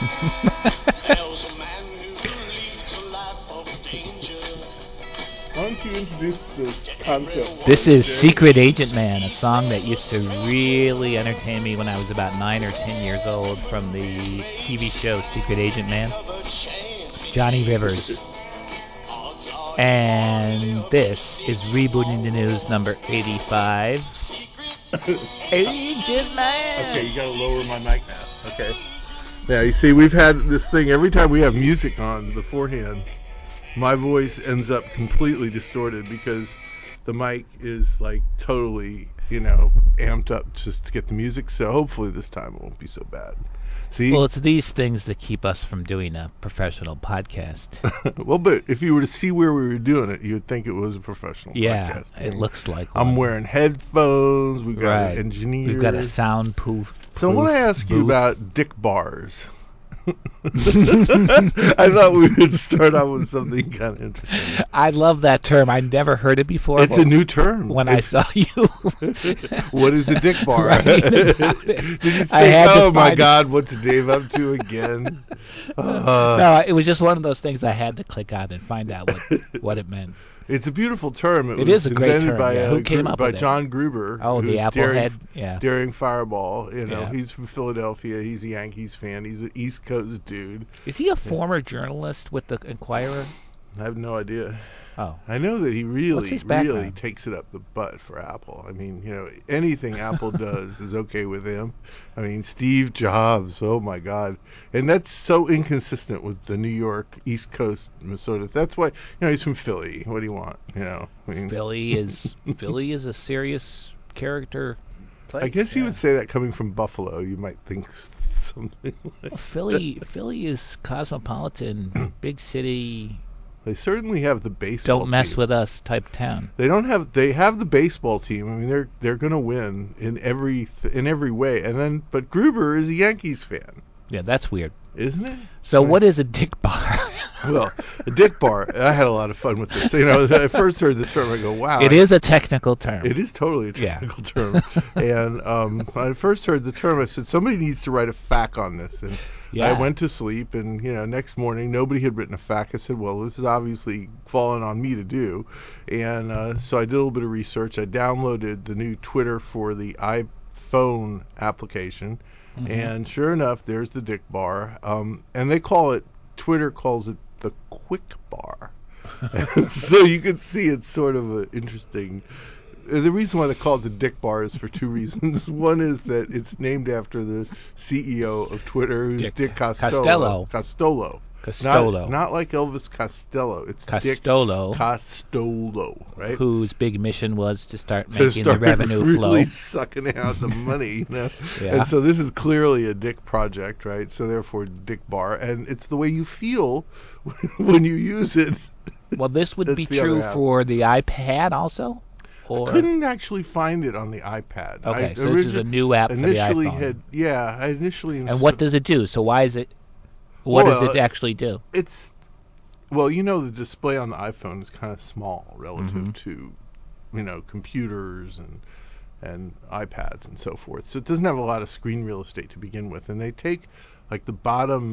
Why don't you introduce the concept? This is Jay? Secret Agent Man, a song that used to really entertain me when I was about 9 or 10 years old from the TV show Secret Agent Man. Johnny Rivers. And this is Rebooting the News number 85. Agent Man! Okay, you gotta lower my mic now. Okay. Yeah, you see, we've had this thing every time we have music on beforehand. My voice ends up completely distorted because the mic is like totally, amped up just to get the music. So hopefully this time it won't be so bad. See? Well, it's these things that keep us from doing a professional podcast. Well, but if you were to see where we were doing it, you would think it was a professional Yeah, podcast. it looks like one. I'm wearing headphones. We've got Right. an engineer. We've got a soundproof. So I want to ask you booth. about dick bars. I thought we would start out with something kind of interesting. I love that term. I never heard it before. It's a new term. When I saw you. What is a dick bar? Did you I think, had to oh my find- God, what's Dave up to again? No, it was just one of those things I had to click on and find out what it meant. It's a beautiful term. It It was is a great invented term, by yeah. Who came up by with it? John Gruber. Oh, the who's Apple daring, head? Yeah. Daring Fireball. Yeah. He's from Philadelphia. He's a Yankees fan. He's an East Coast dude. Is he a former journalist with the Inquirer? I have no idea. Oh. I know that he What's really, his really background? takes it up the butt for Apple. I mean, anything Apple does is okay with him. I mean, Steve Jobs, oh my God. And that's so inconsistent with the New York, East Coast sort of. That's why, he's from Philly. What do you want? I mean, Philly is a serious character place. I guess you yeah. would say that coming from Buffalo, you might think something like Philly is cosmopolitan, big city. They certainly have the baseball Don't mess team. with us type town. They have the baseball team. I mean, they're going to win in every way. But Gruber is a Yankees fan, Yeah, that's weird. isn't it? So what is a dick bar? Well, a dick bar. I had a lot of fun with this. I first heard the term, I go, wow. It is a technical term. It is totally a technical term. And when I first heard the term, I said, somebody needs to write a FAQ on this. And I went to sleep, and next morning nobody had written a FAQ. I said, well, this is obviously fallen on me to do. And so I did a little bit of research. I downloaded the new Twitter for the iPhone application. Mm-hmm. And sure enough, there's the dick bar. And Twitter calls it the quick bar. So you can see it's sort of an interesting. The reason why they call it the dick bar is for two reasons. One is that it's named after the CEO of Twitter, who's Dick Costolo. Costello. Not like Elvis Costello. It's Costello. Dick Costolo, right? Whose big mission was to start making the revenue really flow. Sucking out the money, Yeah. And so this is clearly a dick project, right? So therefore, dick bar, and it's the way you feel when you use it. Well, this would be That's the other true half. for the iPad also? Or? I couldn't actually find it on the iPad. Okay, so this is a new app for the iPhone. I initially And what does it do? So why is it? What does it actually do? It's the display on the iPhone is kind of small relative to, computers and iPads and so forth. So it doesn't have a lot of screen real estate to begin with, and they take like the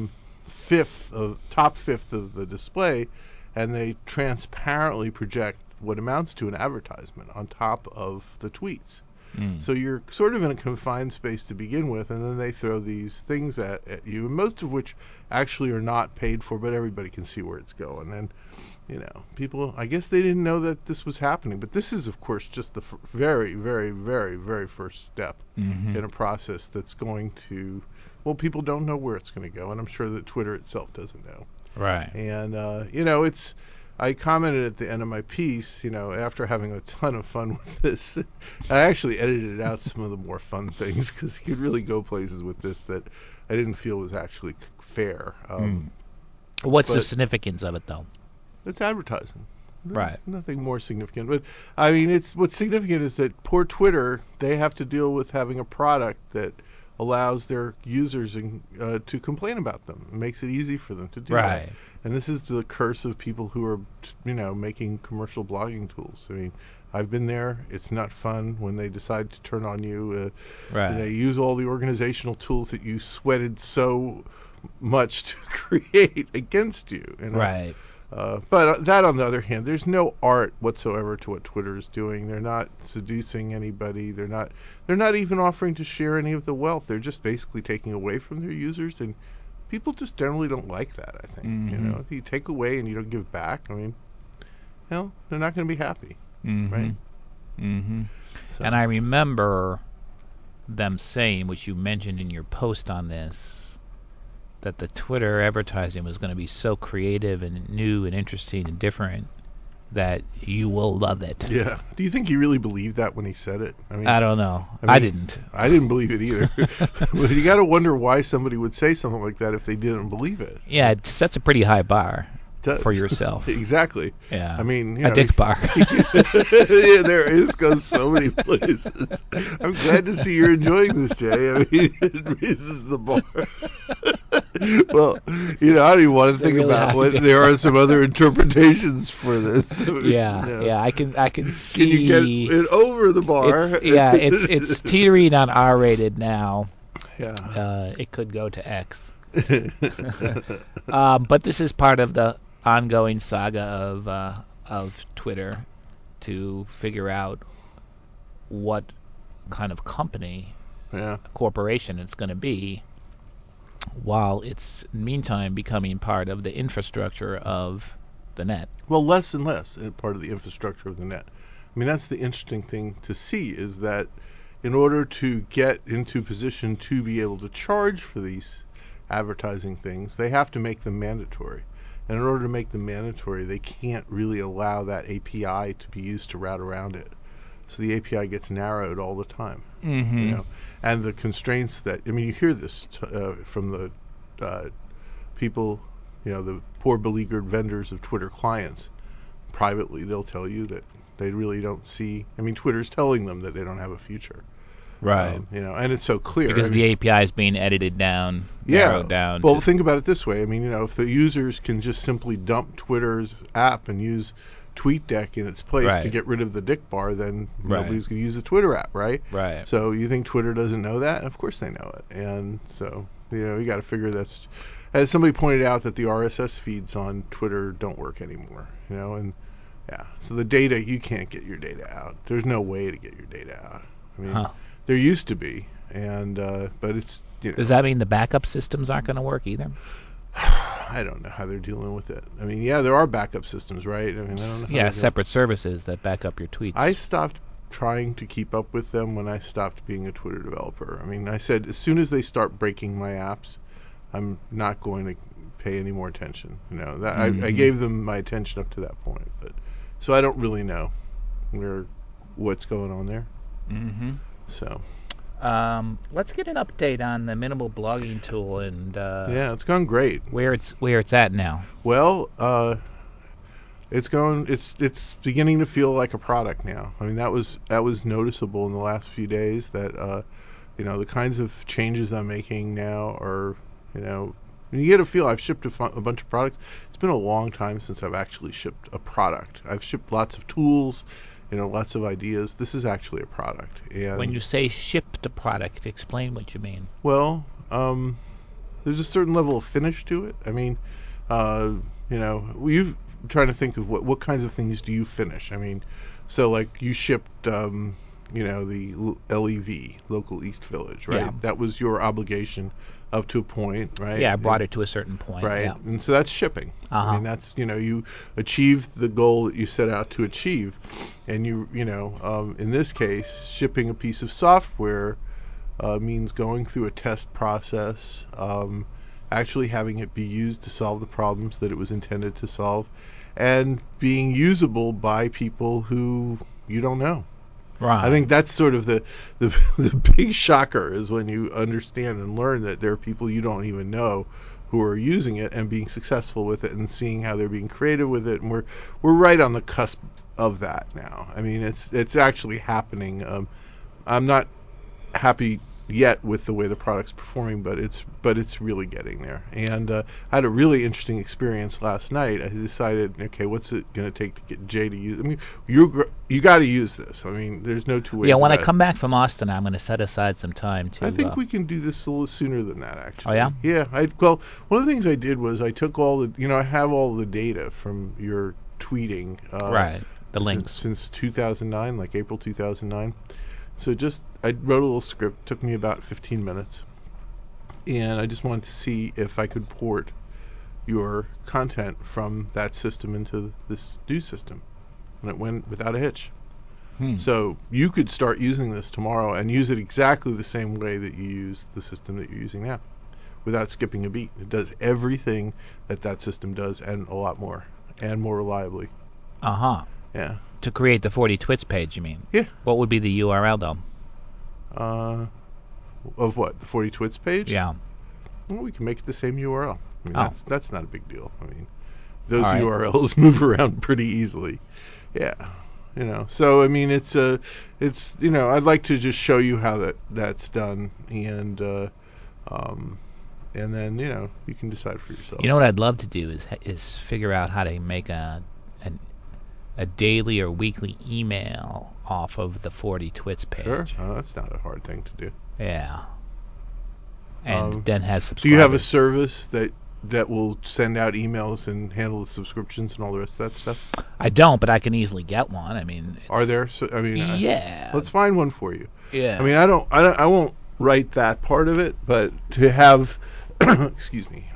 top fifth of the display, and they transparently project what amounts to an advertisement on top of the tweets. So you're sort of in a confined space to begin with, and then they throw these things at you, most of which actually are not paid for, but everybody can see where it's going. And, people, I guess they didn't know that this was happening. But this is, of course, just the very, very, very, very first step in a process that's going to, people don't know where it's going to go, and I'm sure that Twitter itself doesn't know. Right. And, I commented at the end of my piece, after having a ton of fun with this, I actually edited out some of the more fun things because you could really go places with this that I didn't feel was actually fair. What's the significance of it, though? It's advertising. Right. Nothing more significant. But, I mean, what's significant is that poor Twitter, they have to deal with having a product that allows their users to complain about them. It makes it easy for them to do that. And this is the curse of people who are, making commercial blogging tools. I mean, I've been there. It's not fun when they decide to turn on you. They use all the organizational tools that you sweated so much to create against you. Right. But that, on the other hand, there's no art whatsoever to what Twitter is doing. They're not seducing anybody. They're not even offering to share any of the wealth. They're just basically taking away from their users, and people just generally don't like that, I think. Mm-hmm. If you take away and you don't give back, I mean, they're not going to be happy, right? Mm-hmm. So. And I remember them saying, which you mentioned in your post on this, that the Twitter advertising was going to be so creative and new and interesting and different that you will love it. Yeah. Do you think he really believed that when he said it? I don't know. I didn't. I didn't believe it either. But you got to wonder why somebody would say something like that if they didn't believe it. Yeah, it sets a pretty high bar for yourself. Exactly. Yeah. I mean, a dick bar. Yeah, there goes so many places. I'm glad to see you're enjoying this, Jay. I mean, it raises the bar. Well, I don't even want to think really about what there are some other interpretations for this. Yeah, I can see. Can you get it over the bar? It's teetering on R-rated now. Yeah. It could go to X. But this is part of the ongoing saga of Twitter to figure out what kind of company, corporation it's going to be, while it's meantime becoming part of the infrastructure of the net. Well, less and less part of the infrastructure of the net. I mean, that's the interesting thing to see, is that in order to get into position to be able to charge for these advertising things, they have to make them mandatory. And in order to make them mandatory, they can't really allow that API to be used to route around it. So the API gets narrowed all the time. Mm-hmm. And the constraints that, you hear this from the people, the poor beleaguered vendors of Twitter clients. Privately, they'll tell you that they really don't see, Twitter's telling them that they don't have a future. Right. And it's so clear. Because the API is being edited down, narrowed down. Well, think about it this way. if the users can just simply dump Twitter's app and use TweetDeck in its place to get rid of the dick bar, then nobody's going to use the Twitter app, right? Right. So you think Twitter doesn't know that? Of course they know it. And so, you got to figure that's... As somebody pointed out, that the RSS feeds on Twitter don't work anymore, and so the data, you can't get your data out. There's no way to get your data out. There used to be, and but it's Does that mean the backup systems aren't going to work either? I don't know how they're dealing with it. There are backup systems, right? I don't know. Yeah, separate services that back up your tweets. I stopped trying to keep up with them when I stopped being a Twitter developer. I said as soon as they start breaking my apps, I'm not going to pay any more attention. I gave them my attention up to that point, but so I don't really know what's going on there. Mm-hmm. So, let's get an update on the minimal blogging tool and it's gone great. Where it's at now. Well, it's beginning to feel like a product now. That was noticeable in the last few days, that the kinds of changes I'm making now are, you get a feel. I've shipped a bunch of products. It's been a long time since I've actually shipped a product. I've shipped lots of tools, lots of ideas. This is actually a product. And when you say shipped a product, explain what you mean. Well, there's a certain level of finish to it. You've trying to think of what kinds of things do you finish. So like you shipped, the LEV, Local East Village, right? Yeah. That was your obligation up to a point, right? Yeah, I brought it to a certain point. Right. Yeah. And so that's shipping. Uh-huh. That's, you achieved the goal that you set out to achieve. And in this case, shipping a piece of software means going through a test process, actually having it be used to solve the problems that it was intended to solve, and being usable by people who you don't know. Right. I think that's sort of the big shocker, is when you understand and learn that there are people you don't even know who are using it and being successful with it, and seeing how they're being creative with it. And we're right on the cusp of that now. It's actually happening. I'm not happy yet with the way the product's performing, but it's really getting there. And I had a really interesting experience last night. I decided, okay, what's it going to take to get Jay to use? I mean, you got to use this. I mean, there's no two ways. Yeah, when I about come back from Austin, I'm going to set aside some time to. I think we can do this a little sooner than that, actually. Oh yeah. Yeah. Well, one of the things I did was I took all the, I have all the data from your tweeting. Right. The links since 2009, like April 2009. So I wrote a little script. Took me about 15 minutes, and I just wanted to see if I could port your content from that system into this new system, and it went without a hitch. So you could start using this tomorrow and use it exactly the same way that you use the system that you're using now, without skipping a beat. It does everything that system does and a lot more, and more reliably. Uh-huh. Yeah. To create the 40 Twits page, you mean? Yeah. What would be the URL, though? Of what? The 40 Twits page? Yeah. Well, we can make it the same URL. I mean, that's not a big deal. I mean, those right. URLs move around pretty easily. Yeah. So I mean, it's I'd like to just show you how that's done, and then you can decide for yourself. You know what I'd love to do is figure out how to make a daily or weekly email off of the 40 Twits page. Sure. That's not a hard thing to do. Yeah. And then has subscribers. Do you have a service that will send out emails and handle the subscriptions and all the rest of that stuff? I don't, but I can easily get one. I mean, are there? Yeah. Let's find one for you. Yeah. I mean, I won't write that part of it, but to have, excuse me,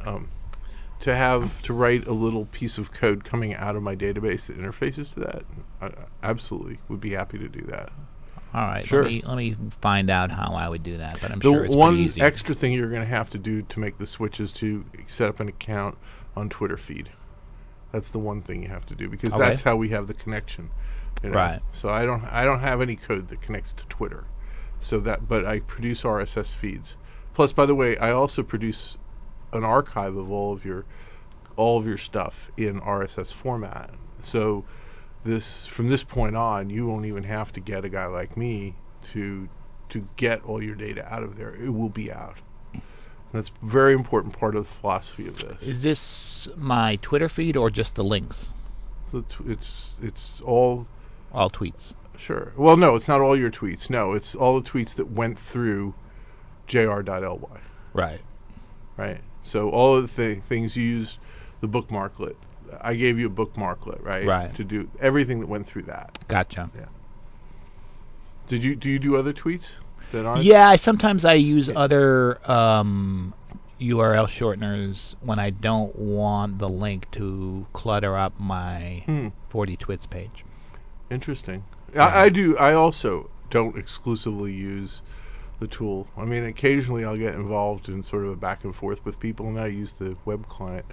to write a little piece of code coming out of my database that interfaces to that, I absolutely would be happy to do that. All right. Sure. Let me find out how I would do that, but I'm sure it's pretty easy. The one extra thing you're going to have to do to make the switch is to set up an account on Twitter feed. That's the one thing you have to do, because that's how we have the connection. Right. So I don't have any code that connects to Twitter. But I produce RSS feeds. Plus, by the way, I also produce an archive of all of your stuff in RSS format. So from this point on, you won't even have to get a guy like me to get all your data out of there. It will be out. That's a very important part of the philosophy of this. Is this my Twitter feed or just the links? So it's all tweets. Sure. Well, no, it's not all your tweets. No, it's all the tweets that went through jr.ly. Right. Right. So all of the things you use the bookmarklet. I gave you a bookmarklet, right? Right. To do everything that went through that. Gotcha. Yeah. Do you do other tweets that aren't? Yeah, sometimes I use other URL shorteners when I don't want the link to clutter up my 40 Twits page. Interesting. Yeah. I do. I also don't exclusively use the tool. I mean, occasionally I'll get involved in sort of a back and forth with people, and I use the web client.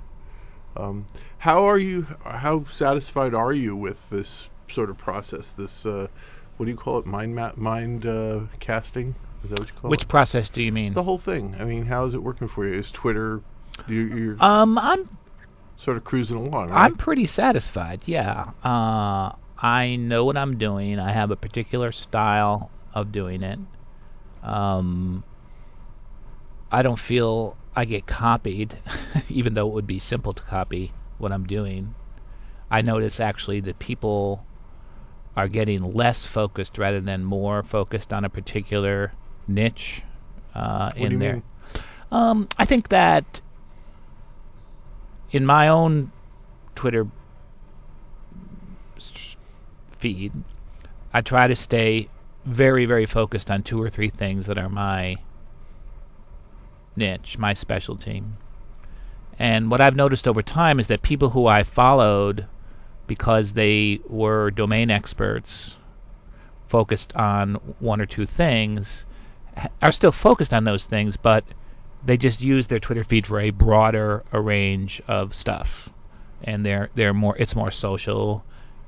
How satisfied are you with this sort of process? This what do you call it? Mind casting? Is that what you call it? Which process do you mean? The whole thing. I mean, how is it working for you? Is Twitter you're I'm sort of cruising along, right? I'm pretty satisfied. Yeah. I know what I'm doing. I have a particular style of doing it. I don't feel I get copied, even though it would be simple to copy what I'm doing. I notice actually that people are getting less focused rather than more focused on a particular niche what do you mean? I think that in my own Twitter feed, I try to stay very, very focused on 2 or 3 things that are my niche, my specialty. And what I've noticed over time is that people who I followed because they were domain experts focused on 1 or 2 things are still focused on those things, but they just use their Twitter feed for a broader range of stuff. And it's more social.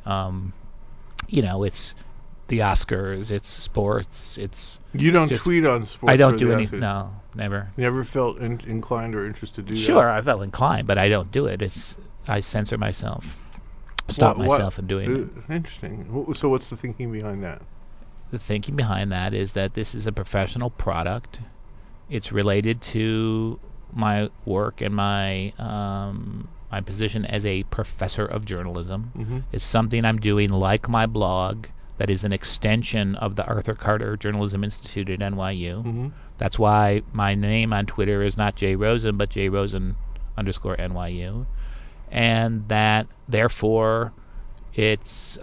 It's the Oscars, it's sports, it's... You don't tweet on sports? I don't do any... No, never. Never felt inclined or interested to do that? Sure, I felt inclined, but I don't do it. I censor myself. Stop myself from doing it. Interesting. So what's the thinking behind that? the thinking behind that is that this is a professional product. It's related to my work and my my position as a professor of journalism. Mm-hmm. It's something I'm doing like my blog that is an extension of the Arthur Carter Journalism Institute at NYU. Mm-hmm. That's why my name on Twitter is not Jay Rosen, but Jay Rosen _NYU. And that, therefore, it's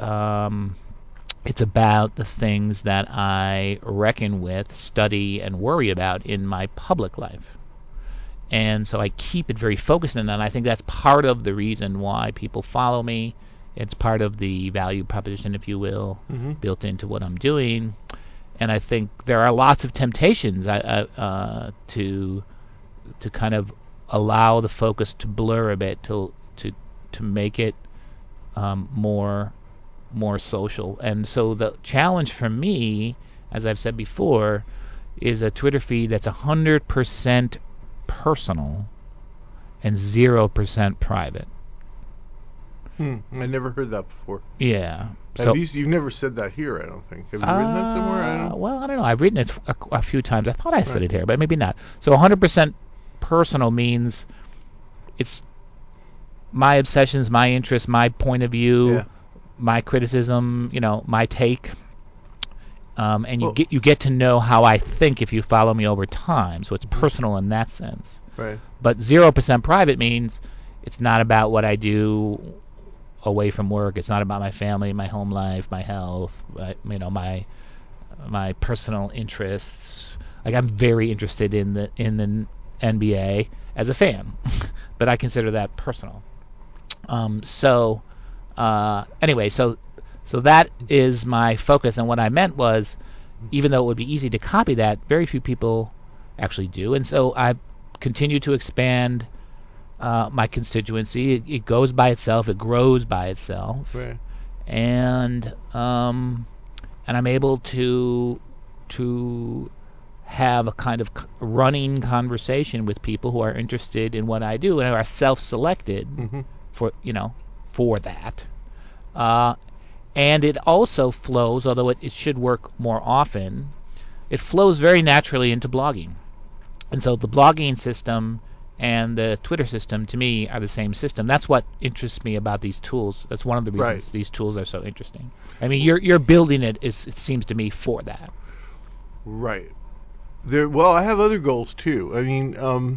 about the things that I reckon with, study, and worry about in my public life. And so I keep it very focused on that. And I think that's part of the reason why people follow me. It's part of the value proposition, if you will, mm-hmm. built into what I'm doing. And I think there are lots of temptations to kind of allow the focus to blur a bit, to make it more social. And so the challenge for me, as I've said before, is a Twitter feed that's 100% personal and 0% private. I never heard that before. Yeah. You've never said that here, I don't think. Have you written that somewhere? I don't know. Well, I don't know. I've written it a few times. I thought I said it here, but maybe not. So 100% personal means it's my obsessions, my interests, my point of view, my criticism, my take. And you get to know how I think if you follow me over time. So it's personal in that sense. Right. But 0% private means it's not about what I do away from work. It's not about my family, my home life, my health, my personal interests. Like, I'm very interested in the NBA as a fan, but I consider that personal. Anyway, so that is my focus. And what I meant was, even though it would be easy to copy that, very few people actually do. And so I continue to expand my constituency. It goes by itself. It grows by itself. Right. And I'm able to have a kind of running conversation with people who are interested in what I do and are self-selected mm-hmm. for that. And it also flows, although it should work more often, it flows very naturally into blogging. And so the blogging system and the Twitter system, to me, are the same system. That's what interests me about these tools. That's one of the reasons these tools are so interesting. I mean, you're building it, it seems to me, for that. Right. Well, I have other goals, too. I mean,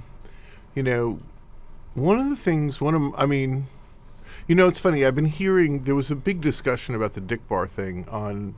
one of the things, it's funny. I've been hearing there was a big discussion about the Dick Barr thing on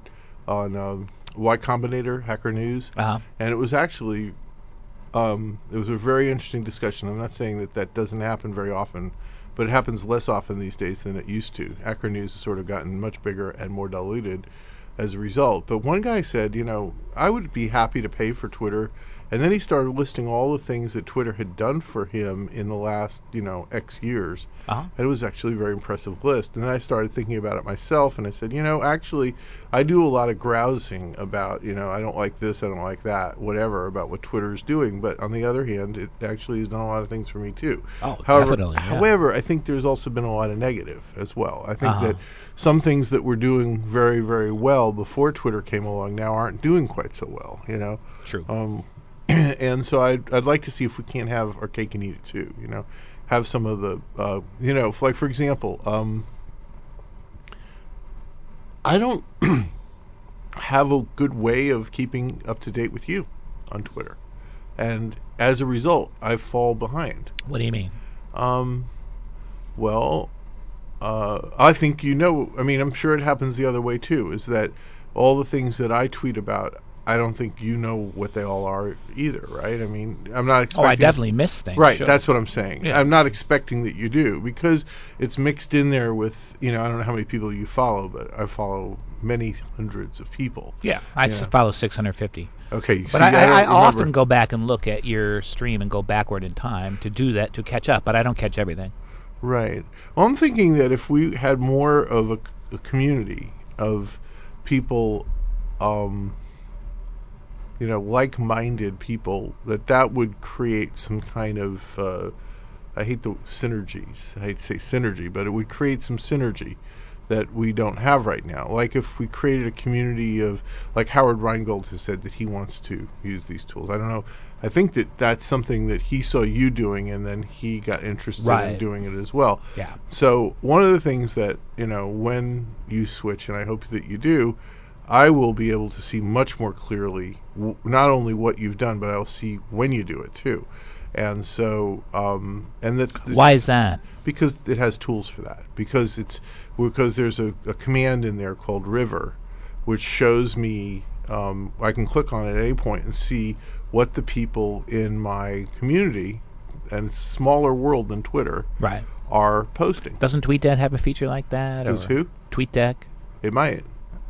Y Combinator, Hacker News, and it was actually it was a very interesting discussion. I'm not saying that doesn't happen very often, but it happens less often these days than it used to. Hacker News has sort of gotten much bigger and more diluted as a result. But one guy said, I would be happy to pay for Twitter. And then he started listing all the things that Twitter had done for him in the last, X years. Uh-huh. And it was actually a very impressive list. And then I started thinking about it myself, and I said, actually, I do a lot of grousing about, I don't like this, I don't like that, whatever, about what Twitter is doing. But on the other hand, it actually has done a lot of things for me, too. Oh, definitely. Yeah. However, I think there's also been a lot of negative as well. I think that some things that were doing very, very well before Twitter came along now aren't doing quite so well, True. And so I'd like to see if we can't have our cake and eat it too, have some of the, like, for example, I don't have a good way of keeping up to date with you on Twitter. And as a result, I fall behind. What do you mean? Well, I think I'm sure it happens the other way too, is that all the things that I tweet about, I don't think you know what they all are either, right? I mean, I'm not expecting... Oh, I definitely miss things. Right, sure. That's what I'm saying. Yeah. I'm not expecting that you do, because it's mixed in there with, I don't know how many people you follow, but I follow many hundreds of people. Yeah, I follow 650. Okay, but I often go back and look at your stream and go backward in time to do that, to catch up, but I don't catch everything. Right. Well, I'm thinking that if we had more of a community of people... like-minded people, that would create some kind of, I hate the synergies. I hate to say synergy, but it would create some synergy that we don't have right now. Like if we created a community of, like Howard Rheingold has said that he wants to use these tools. I don't know. I think that that's something that he saw you doing, and then he got interested in doing it as well. Yeah. So one of the things that, when you switch, and I hope that you do, I will be able to see much more clearly not only what you've done, but I'll see when you do it too. And so, why is that? Because it has tools for that. Because there's a command in there called River, which shows me, I can click on it at any point and see what the people in my community, and it's a smaller world than Twitter, right, are posting. Doesn't TweetDeck have a feature like that? Does who? TweetDeck. It might.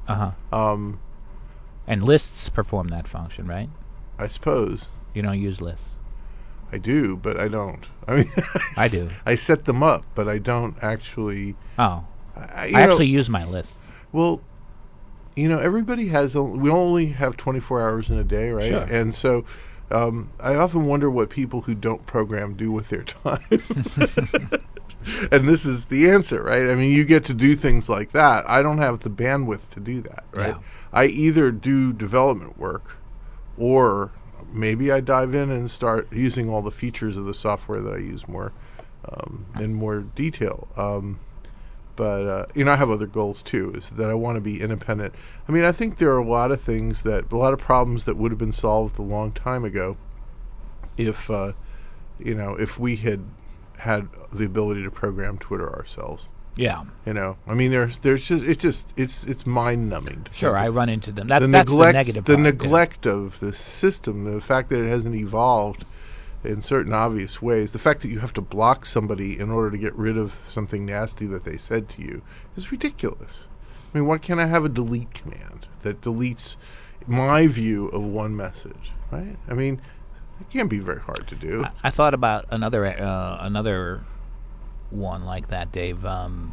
And lists perform that function, right? I suppose. You don't use lists. I do, but I don't. I mean, I do. I set them up, but I don't actually. Oh. I actually use my lists. Well, everybody has. We only have 24 hours in a day, right? Sure. And so, I often wonder what people who don't program do with their time. And this is the answer, right? I mean, you get to do things like that. I don't have the bandwidth to do that, right? Yeah. I either do development work, or maybe I dive in and start using all the features of the software that I use more in more detail. But I have other goals too, is that I want to be independent. I mean, I think there are a lot of problems that would have been solved a long time ago if we had the ability to program Twitter ourselves. Yeah. I mean, there's just it's mind numbing. Sure, I run into them. That's the negative part. The neglect of the system, the fact that it hasn't evolved in certain obvious ways, the fact that you have to block somebody in order to get rid of something nasty that they said to you is ridiculous. I mean, why can't I have a delete command that deletes my view of one message, right? I mean, it can't be very hard to do. I thought about another one like that, Dave.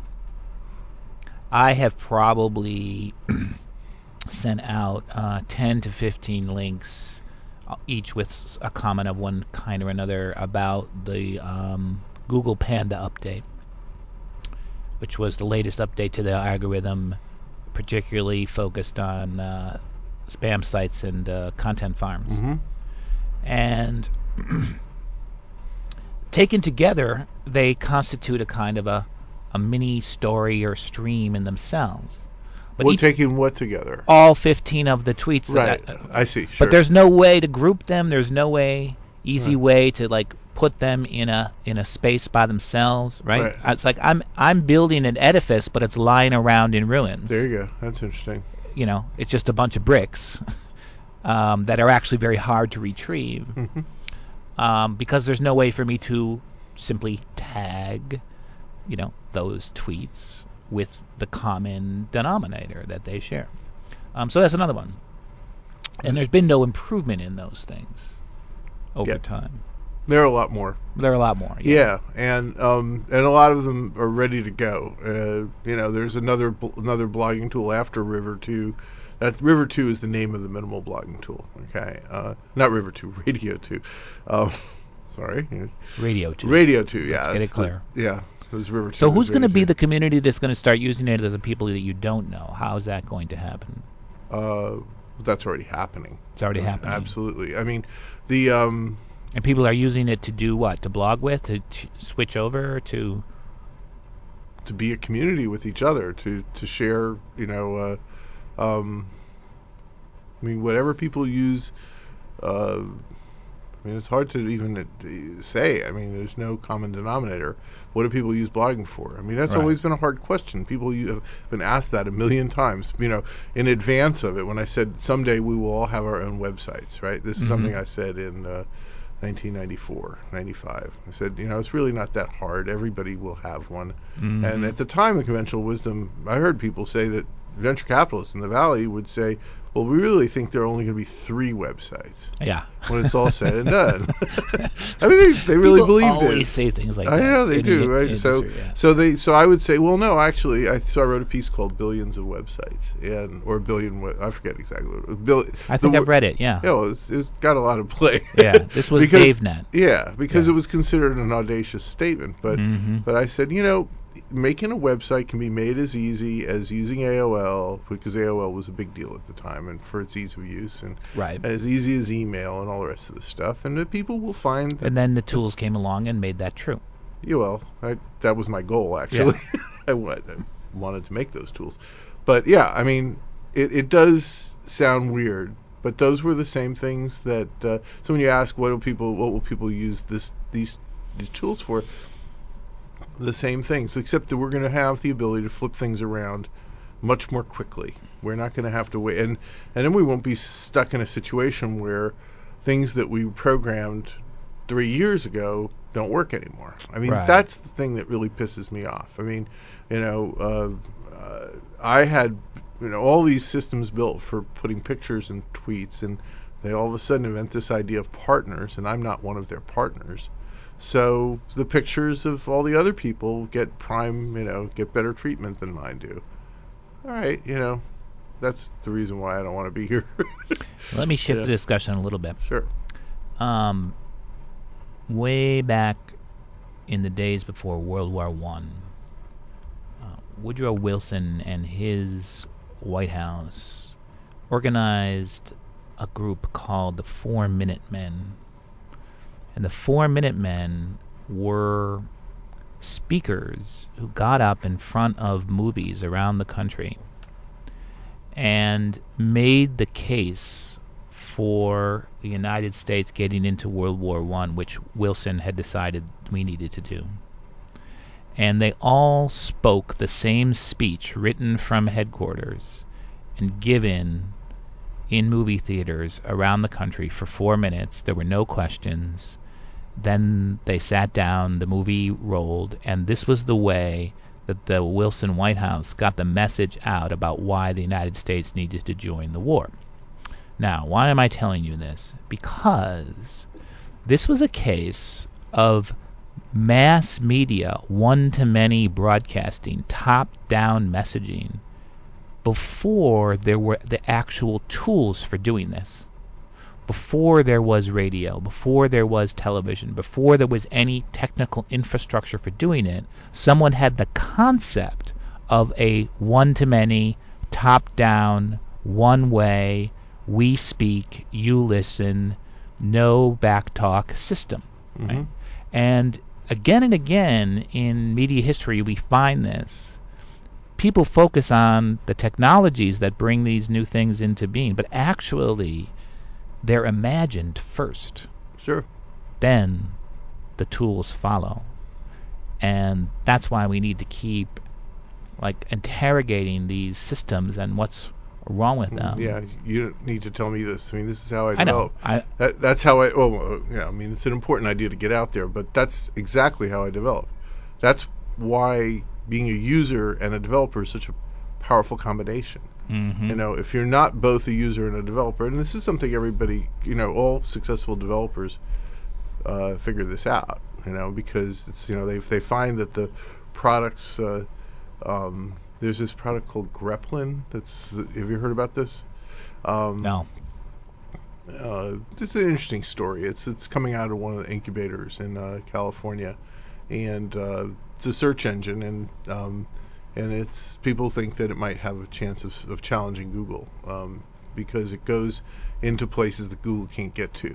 I have probably sent out 10 to 15 links, each with a comment of one kind or another about the Google Panda update, which was the latest update to the algorithm, particularly focused on spam sites and content farms. Mm-hmm. And taken together, they constitute a kind of a mini story or stream in themselves. But taking what together? All 15 of the tweets. Right. I see. Sure. But there's no way to group them. There's no easy way to put them in a space by themselves. Right. It's like I'm building an edifice, but it's lying around in ruins. There you go. That's interesting. It's just a bunch of bricks that are actually very hard to retrieve. Mm-hmm. Because there's no way for me to simply tag, those tweets with the common denominator that they share. So that's another one. And there's been no improvement in those things over time. There are a lot more. Yeah. And a lot of them are ready to go. There's another blogging tool after River 2. That River 2 is the name of the minimal blogging tool. Okay, not River 2, Radio 2. Sorry. Radio 2. Radio 2. Yeah. Let's get it clear. It was River 2. So who's going to be the community that's going to start using it as the people that you don't know? How is that going to happen? That's already happening. It's already happening. Absolutely. I mean, the and people are using it to do what? To blog with? To switch over? To be a community with each other? To share? I mean, whatever people use. I mean, it's hard to even say. I mean, there's no common denominator. What do people use blogging for? I mean, that's always been a hard question. People have been asked that a million times, in advance of it, when I said someday we will all have our own websites, right? This is something I said in 1994, 95. I said, it's really not that hard. Everybody will have one. Mm-hmm. And at the time, the conventional wisdom, I heard people say that venture capitalists in the Valley would say, well, we really think there are only going to be 3 websites. Yeah. When it's all said and done. I mean, they really believed it. People always say things like that. I know they do, right? Industry, so I would say, well, no, actually, I wrote a piece called Billions of Websites, or Billion. I forget exactly what it was. I think I've read it. Yeah. Yeah, it got a lot of play. Yeah, this was DaveNet. Yeah, because it was considered an audacious statement, but I said, making a website can be made as easy as using AOL, because AOL was a big deal at the time and for its ease of use, and as easy as email and all the rest of the stuff, and that people will find that. And then the tools came along and made that true. Yeah, well, that was my goal, actually. Yeah. I wanted to make those tools. But yeah, I mean, it does sound weird, but those were the same things that. So when you ask what will people use these tools for, the same things, except that we're going to have the ability to flip things around much more quickly. We're not going to have to wait, and then we won't be stuck in a situation where things that we programmed 3 years ago don't work anymore. I mean, that's the thing that really pisses me off. I mean, I had all these systems built for putting pictures in tweets, and they all of a sudden invent this idea of partners, and I'm not one of their partners. So the pictures of all the other people get get better treatment than mine do. All right, that's the reason why I don't want to be here. Let me shift the discussion a little bit. Sure. Way back in the days before World War I, Woodrow Wilson and his White House organized a group called the 4 Minute Men. And the 4 Minute Men were speakers who got up in front of movies around the country and made the case for the United States getting into World War I, which Wilson had decided we needed to do. And they all spoke the same speech written from headquarters and given in movie theaters around the country for 4 minutes. There were no questions. Then they sat down, the movie rolled, and this was the way that the Wilson White House got the message out about why the United States needed to join the war. Now, why am I telling you this? Because this was a case of mass media, one-to-many broadcasting, top-down messaging, before there were the actual tools for doing this. Before there was radio, before there was television, before there was any technical infrastructure for doing it, someone had the concept of a one-to-many, top-down, one-way, we speak, you listen, no back-talk system. Mm-hmm. Right? And again in media history, we find this. People focus on the technologies that bring these new things into being, but actually they're imagined first. Sure. Then the tools follow. And that's why we need to keep interrogating these systems and what's wrong with them. Yeah, you don't need to tell me this. I mean, this is how I develop. I know. That's how I mean, it's an important idea to get out there, but that's exactly how I develop. That's why being a user and a developer is such a powerful combination. Mm-hmm. If you're not both a user and a developer, and this is something everybody, all successful developers figure this out, because it's, they find that the products, there's this product called Gremlin. Have you heard about this? No. This is an interesting story. It's coming out of one of the incubators in California, and it's a search engine, and it's people think that it might have a chance of challenging Google, because it goes into places that Google can't get to,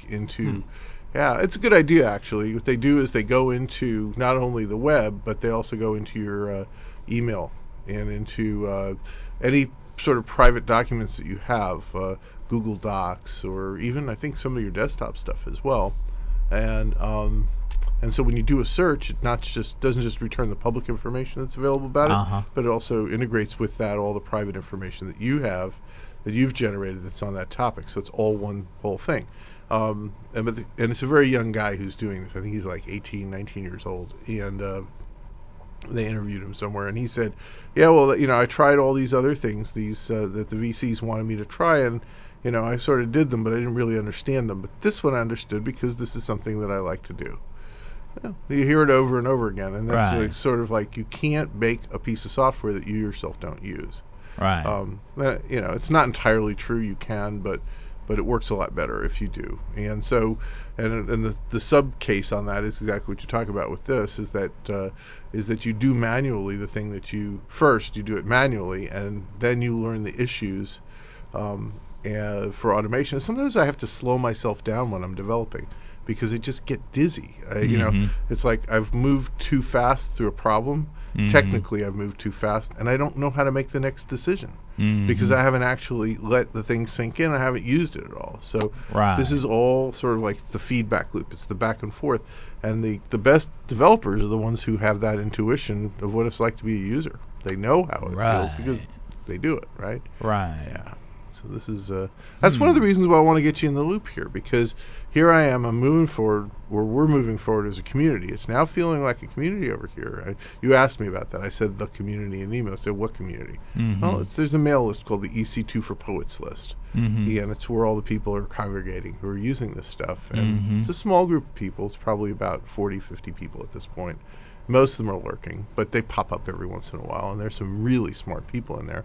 Yeah, it's a good idea, actually. What they do is they go into not only the web, but they also go into your email and into any sort of private documents that you have, Google Docs, or even I think some of your desktop stuff as well. And so when you do a search, it doesn't just return the public information that's available about it, but it also integrates with that all the private information that you have, that you've generated that's on that topic. So it's all one whole thing. And it's a very young guy who's doing this. I think he's like 18, 19 years old. And they interviewed him somewhere, and he said, yeah, well, I tried all these other things, that the VCs wanted me to try, and I sort of did them, but I didn't really understand them. But this one I understood because this is something that I like to do. Well, you hear it over and over again, and that's sort of like you can't make a piece of software that you yourself don't use. Right. It's not entirely true. You can, but but it works a lot better if you do. And so, and the sub case on that is exactly what you talk about with this, is that you do manually the thing that you do it manually, and then you learn the issues for automation. Sometimes I have to slow myself down when I'm developing, because I just get dizzy. You know, it's like I've moved too fast through a problem. Technically, I've moved too fast, and I don't know how to make the next decision because I haven't actually let the thing sink in. I haven't used it at all. So this is all sort of like the feedback loop. It's the back and forth, and the best developers are the ones who have that intuition of what it's like to be a user. They know how it feels because they do it, right? Right. Yeah. So this is that's one of the reasons why I want to get you in the loop here, because here I am, I'm moving forward, or we're moving forward as a community. It's now feeling like a community over here. You asked me about that. I said the community in email. I said, what community? Well, there's a mail list called the EC2 for Poets list. And it's where all the people are congregating who are using this stuff. And it's a small group of people. It's probably about 40, 50 people at this point. Most of them are lurking, but they pop up every once in a while, and there's some really smart people in there.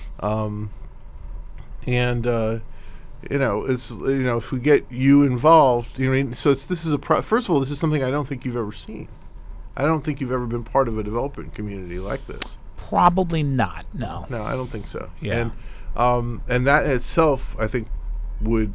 If we get you involved, so this is first of all, this is something I don't think you've ever seen. I don't think you've ever been part of a development community like this. Probably not. No. No, I don't think so. Yeah. And that in itself, I think, would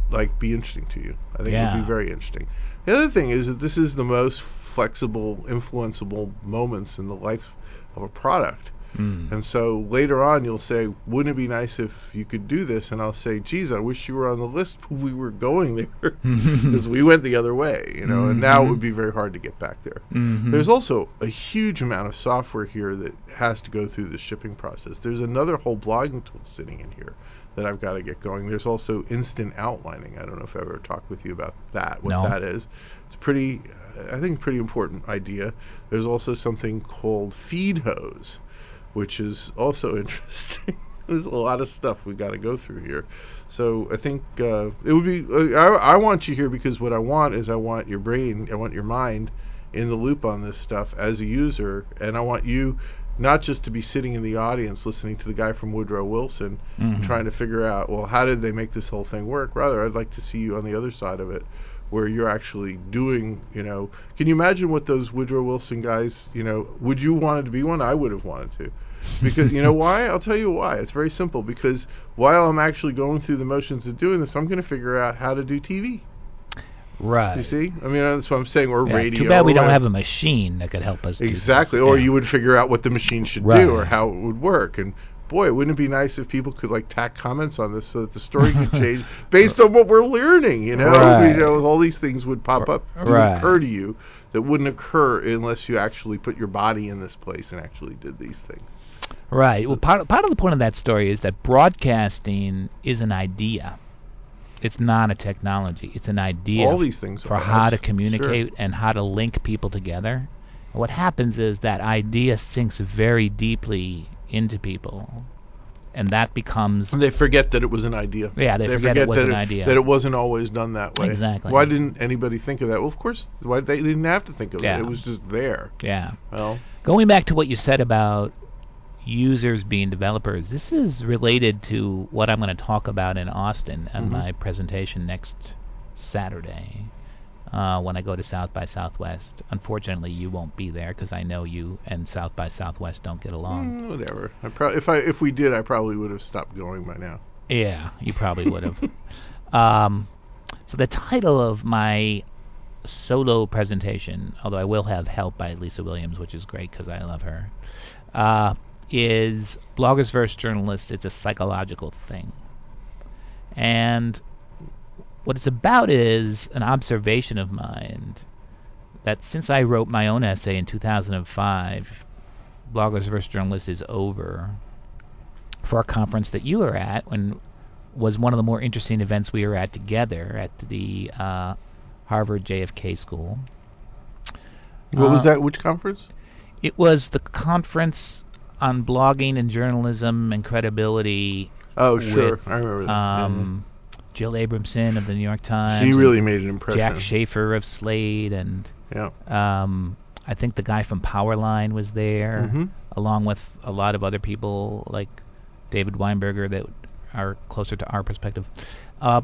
be interesting to you. I think it would be very interesting. The other thing is that this is the most flexible, influenceable moments in the life of a product. And so later on you'll say, wouldn't it be nice if you could do this? And I'll say, geez, I wish you were on the list when we were going there, because we went the other way, and now it would be very hard to get back there. There's also a huge amount of software here that has to go through the shipping process. There's another whole blogging tool sitting in here that I've got to get going. There's also instant outlining. I don't know if I've ever talked with you about that, what that is. It's pretty important idea. There's also something called FeedHose, which is also interesting. There's a lot of stuff we got to go through here. So I think it would be, I want you here because what I want is I want your brain, I want your mind in the loop on this stuff as a user, and I want you not just to be sitting in the audience listening to the guy from Woodrow Wilson and trying to figure out, well, how did they make this whole thing work? Rather, I'd like to see you on the other side of it, where you're actually doing, can you imagine what those Woodrow Wilson guys, would you want to be one? I would have wanted to. Because, why? I'll tell you why. It's very simple. Because while I'm actually going through the motions of doing this, I'm going to figure out how to do TV. Right. You see? I mean, that's what I'm saying. Or radio. Too bad we don't have a machine that could help us exactly. do this. Or you would figure out what the machine should do or how it would work. And boy, wouldn't it be nice if people could tack comments on this so that the story could change based on what we're learning, Right. All these things would pop up, occur to you that wouldn't occur unless you actually put your body in this place and actually did these things. Right. Well, part of the point of that story is that broadcasting is an idea. It's not a technology. It's an idea. All these things for how to communicate and how to link people together. And what happens is that idea sinks very deeply into people, and that becomes... They forget that it was an idea. Yeah, they forget it was an idea. That it wasn't always done that way. Exactly. Why didn't anybody think of that? Well, of course, they didn't have to think of it. It was just there. Yeah. Well, going back to what you said about users being developers, this is related to what I'm going to talk about in Austin on my presentation next Saturday when I go to South by Southwest. Unfortunately, you won't be there because I know you and South by Southwest don't get along. Whatever. If we did, I probably would have stopped going by now. Yeah, you probably would have. So the title of my solo presentation, although I will have help by Lisa Williams, which is great because I love her, is Bloggers vs. Journalists. It's a psychological thing. And what it's about is an observation of mine that since I wrote my own essay in 2005, Bloggers vs. Journalists is over, for a conference that you were at, and was one of the more interesting events we were at together at the Harvard JFK School. What was that? Which conference? It was the conference on blogging and journalism and credibility. Oh, sure. I remember that. Jill Abramson of the New York Times. She really made an impression. Jack Schaefer of Slate, and I think the guy from Powerline was there, along with a lot of other people like David Weinberger that are closer to our perspective.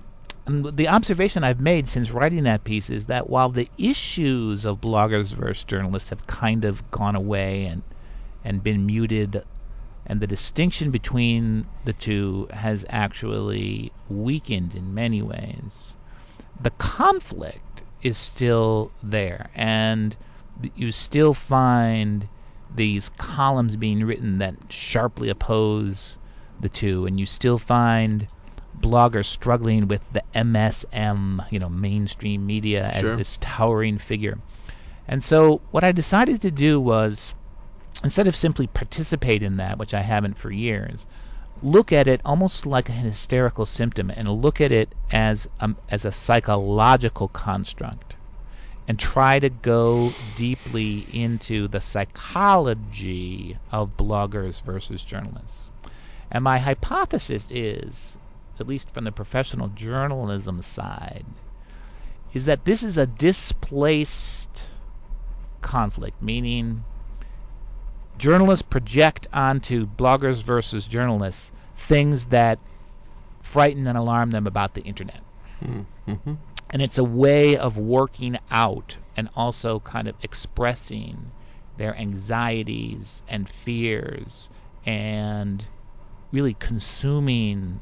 the observation I've made since writing that piece is that while the issues of bloggers versus journalists have kind of gone away and been muted, and the distinction between the two has actually weakened in many ways, the conflict is still there, and you still find these columns being written that sharply oppose the two, and you still find bloggers struggling with the MSM, mainstream media, as this towering figure. And so what I decided to do was, instead of simply participate in that, which I haven't for years, look at it almost like an hysterical symptom, and look at it as a psychological construct, and try to go deeply into the psychology of bloggers versus journalists. And my hypothesis is, at least from the professional journalism side, is that this is a displaced conflict, meaning journalists project onto bloggers versus journalists things that frighten and alarm them about the internet. Mm-hmm. And it's a way of working out and also kind of expressing their anxieties and fears and really consuming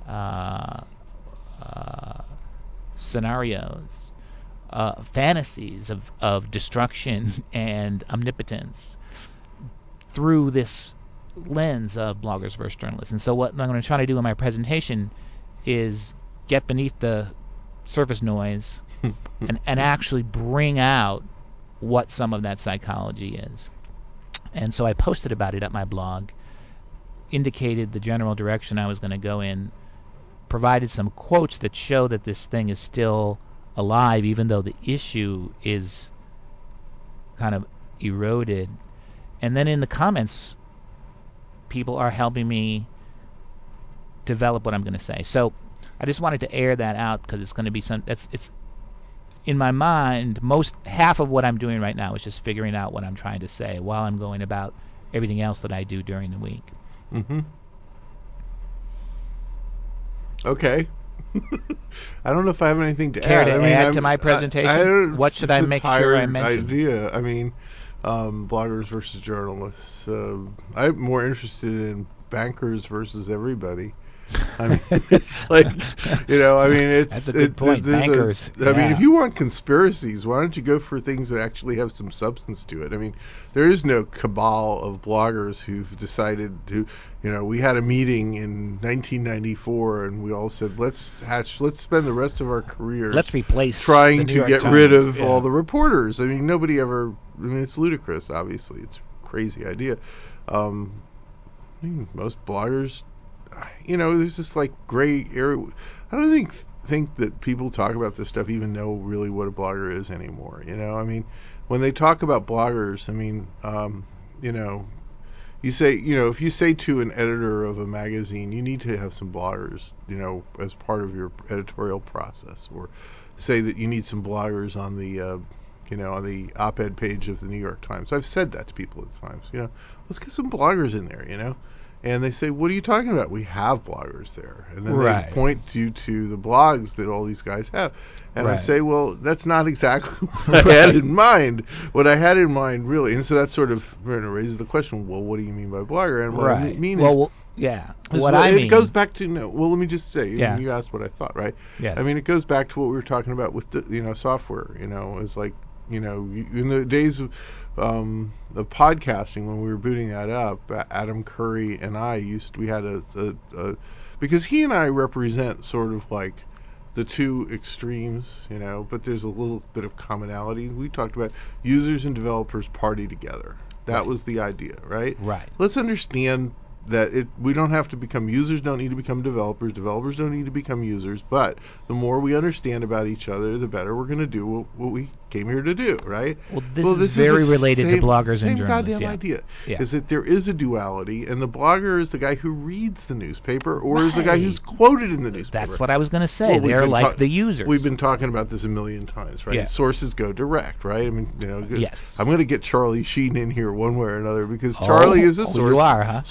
scenarios, fantasies of destruction and omnipotence through this lens of bloggers versus journalists. And so what I'm going to try to do in my presentation is get beneath the surface noise and actually bring out what some of that psychology is. And so I posted about it at my blog, indicated the general direction I was going to go in, provided some quotes that show that this thing is still alive, even though the issue is kind of eroded. And then in the comments, people are helping me develop what I'm going to say. So I just wanted to air that out because it's going to be it's in my mind, half of what I'm doing right now is just figuring out what I'm trying to say while I'm going about everything else that I do during the week. Mm-hmm. Okay. I don't know if I have anything to add. add to my presentation? What should I make sure I mention? Idea. I mean, bloggers versus journalists. I'm more interested in bankers versus everybody. I mean, it's like, That's a good point. Bankers. I mean, if you want conspiracies, why don't you go for things that actually have some substance to it? I mean, there is no cabal of bloggers who've decided to, we had a meeting in 1994 and we all said, let's spend the rest of our careers trying to get rid of all the reporters. I mean, nobody ever, it's ludicrous, obviously. It's a crazy idea. Most bloggers, there's this like gray area. I don't think that people talk about this stuff even know really what a blogger is anymore. I mean, when they talk about bloggers, I mean, you say, if you say to an editor of a magazine, you need to have some bloggers, as part of your editorial process, or say that you need some bloggers on the, on the op-ed page of the New York Times. I've said that to people at times, let's get some bloggers in there, And they say, what are you talking about? We have bloggers there. And then they point you to the blogs that all these guys have. And I say, well, that's not exactly what I had in mind. What I had in mind, really, and so that sort of raises the question, well, what do you mean by blogger? And what I mean it goes back to, let me just say, you asked what I thought, right? Yes. I mean, it goes back to what we were talking about with, software, it's like, in the days of podcasting, when we were booting that up, Adam Curry and I we had a because he and I represent sort of like the two extremes, but there's a little bit of commonality. We talked about users and developers party together. That was the idea, right? Right. Let's understand that we don't have to become users, don't need to become developers don't need to become users, but the more we understand about each other, the better we're going to do what we came here to do, right? Well, this is very related to bloggers and journalists. Same goddamn idea. Is that there is a duality, and the blogger is the guy who reads the newspaper, or is the guy who's quoted in the newspaper. That's what I was going to say. Well, they're like the users. We've been talking about this a million times, right? Yeah. Sources go direct, right? I mean, yes. I'm going to get Charlie Sheen in here one way or another, because Charlie is a source. You are, huh? Source that goes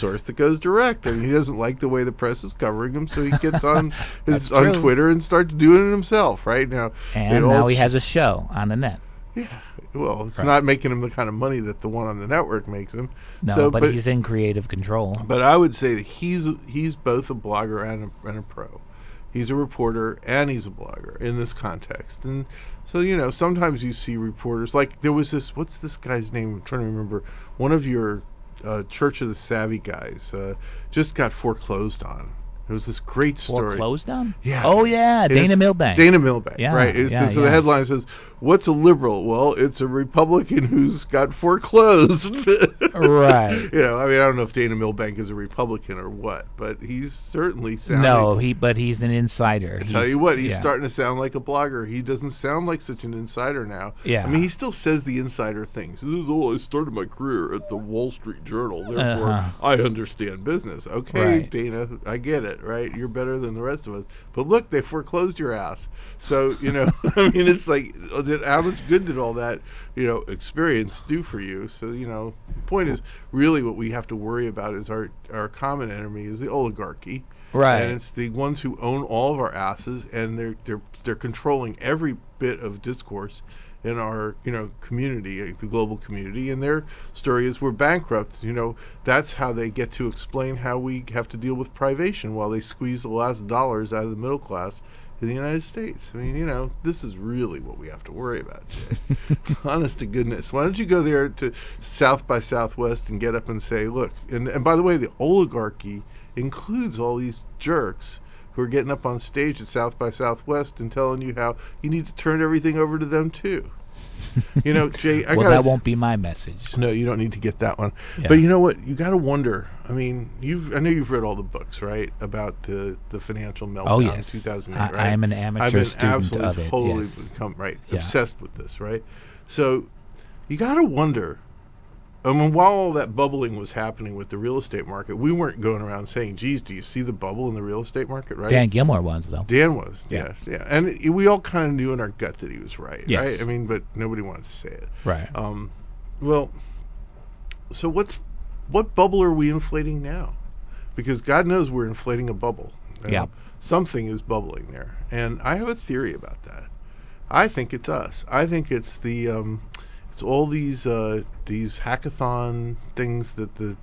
goes direct. I mean, he doesn't like the way the press is covering him, so he gets on on Twitter and starts doing it himself. Right now, and now he has a show on the net. Yeah, well, it's not making him the kind of money that the one on the network makes him. No, but he's in creative control. But I would say that he's both a blogger and a pro. He's a reporter and he's a blogger in this context. And so, sometimes you see reporters, like there was what's this guy's name? I'm trying to remember. One of your Church of the Savvy guys just got foreclosed on. It was this great story. Foreclosed on? Yeah. Oh, yeah, Dana Milbank. Dana Milbank, yeah, right. So the headline says, what's a liberal? Well, it's a Republican who's got foreclosed. Right. I don't know if Dana Milbank is a Republican or what, but he's certainly sounding... No, but he's an insider. I tell you what, he's starting to sound like a blogger. He doesn't sound like such an insider now. Yeah. I mean, he still says the insider things. I started my career at the Wall Street Journal, therefore I understand business. Okay, right. Dana, I get it. Right, you're better than the rest of us. But look, they foreclosed your ass. So I mean, it's like, how much good did all that experience do for you? So the point is, really, what we have to worry about is our common enemy is the oligarchy. Right. And it's the ones who own all of our asses, and they're controlling every bit of discourse in our community, the global community, and their story is we're bankrupt. That's how they get to explain how we have to deal with privation while they squeeze the last dollars out of the middle class in the United States. I mean, this is really what we have to worry about, Jay. Honest to goodness. Why don't you go there to South by Southwest and get up and say, look, and by the way, the oligarchy includes all these jerks who are getting up on stage at South by Southwest and telling you how you need to turn everything over to them too. Jay, that won't be my message. No, you don't need to get that one. Yeah. But you know what? You got to wonder. I mean, I know you've read all the books, right, about the financial meltdown in 2008, right? I am an amateur student of it. Totally become obsessed with this, right? So you got to wonder. I mean, while all that bubbling was happening with the real estate market, we weren't going around saying, geez, do you see the bubble in the real estate market, right? Dan Gilmore was, though. Dan was, yes. Yeah. And we all kind of knew in our gut that he was right, right? I mean, but nobody wanted to say it. Right. Well, so what bubble are we inflating now? Because God knows we're inflating a bubble. Yeah. Something is bubbling there. And I have a theory about that. I think it's us. I think it's it's all these hackathon things that the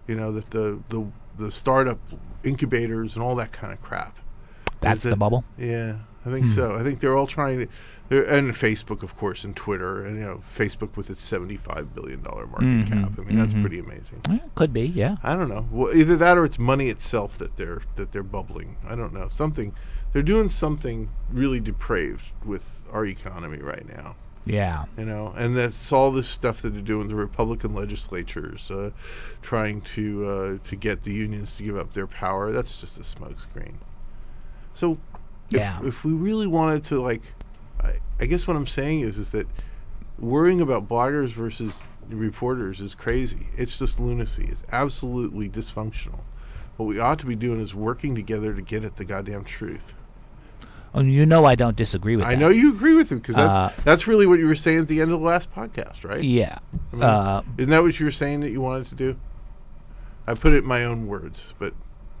startup incubators and all that kind of crap. That's the bubble? Yeah, I think so. I think they're all trying to, and Facebook, of course, and Twitter, and Facebook with its $75 billion market cap. I mean, that's pretty amazing. Could be, yeah. I don't know. Well, either that or it's money itself that they're bubbling. I don't know. They're doing something really depraved with our economy right now. Yeah. And that's all this stuff that they're doing. The Republican legislatures trying to get the unions to give up their power. That's just a smokescreen. So, if we really wanted to, I guess what I'm saying is that worrying about bloggers versus reporters is crazy. It's just lunacy. It's absolutely dysfunctional. What we ought to be doing is working together to get at the goddamn truth. I don't disagree with that. I know you agree with him because that's really what you were saying at the end of the last podcast, right? Yeah. I mean, isn't that what you were saying that you wanted to do? I put it in my own words, but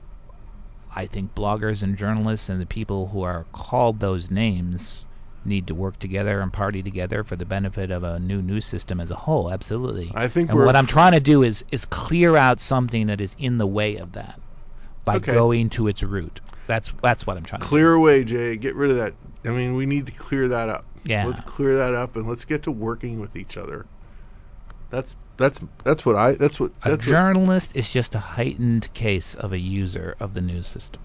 I think bloggers and journalists and the people who are called those names need to work together and party together for the benefit of a new news system as a whole. Absolutely. I think what I'm trying to do is clear out something that is in the way of that by going to its root. That's what I'm trying to do. Clear away, Jay. Get rid of that. I mean, we need to clear that up. Yeah. Let's clear that up and let's get to working with each other. That's what a journalist is just a heightened case of a user of the news system.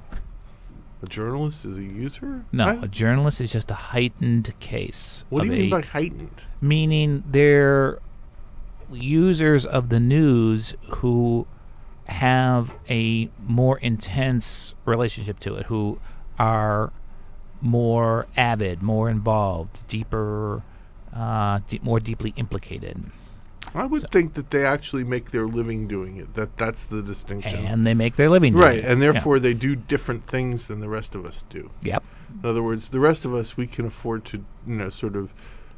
A journalist is a user? No, a journalist is just a heightened case. What do you mean by heightened? Meaning they're users of the news who have a more intense relationship to it, who are more avid, more involved, deeper, more deeply implicated. I would think that they actually make their living doing it. That's the distinction. And they make their living doing it. Right, and therefore they do different things than the rest of us do. Yep. In other words, the rest of us, we can afford to, sort of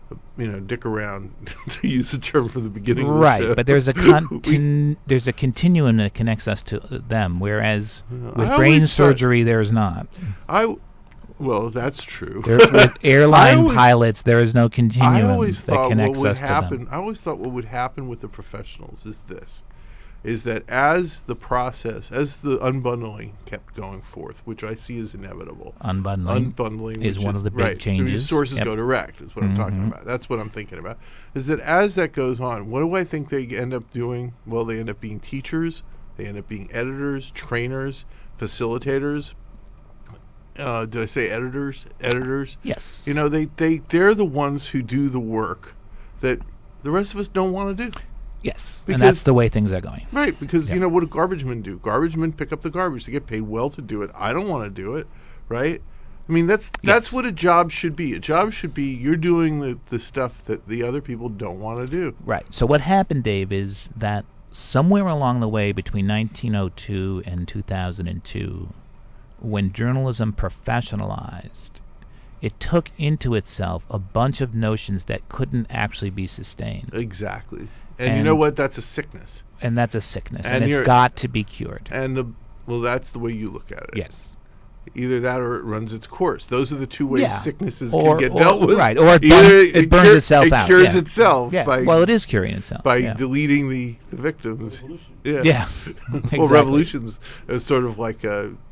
dick around, to use the term from the beginning of the right, show. but there's a there's a continuum that connects us to them, whereas with brain surgery there's not. Well, that's true. With airline pilots, there is no continuum that connects us to them. I always thought what would happen with the professionals is that as the unbundling kept going forth, which I see as inevitable. Unbundling is one of the big changes. Sources go direct is what I'm talking about. That's what I'm thinking about. Is that as that goes on, what do I think they end up doing? Well, they end up being teachers. They end up being editors, trainers, facilitators. Did I say editors? Editors? Yes. They're the ones who do the work that the rest of us don't want to do. Yes, and that's the way things are going. Right, because what do garbage men do? Garbage men pick up the garbage. They get paid well to do it. I don't want to do it, right? I mean, that's what a job should be. A job should be you're doing the stuff that the other people don't want to do. Right. So what happened, Dave, is that somewhere along the way between 1902 and 2002, when journalism professionalized, it took into itself a bunch of notions that couldn't actually be sustained. Exactly. And you know what? That's a sickness. And that's a sickness. And it's got to be cured. And that's the way you look at it. Yes. Either that or it runs its course. Those are the two ways sicknesses can get dealt with. Right. Or it burns itself out. It cures itself. Yeah. Well, it is curing itself. By deleting the victims. Revolution. Yeah. Exactly. Well, revolutions is sort of like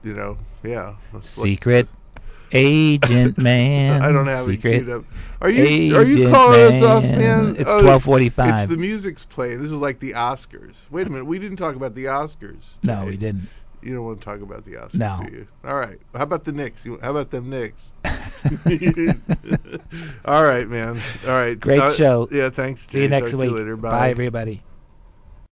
Secret agent man. I don't have Secret it queued up. Are you calling us off, man? It's 12:45. It's the music's playing. This is like the Oscars. Wait a minute. We didn't talk about the Oscars today. No, we didn't. You don't want to talk about the Oscars, no. do you? All right. How about the Knicks? How about them Knicks? All right, man. All right. Great show. Yeah, thanks, Jay. See you next Talk week. To you later. Bye. Bye, everybody.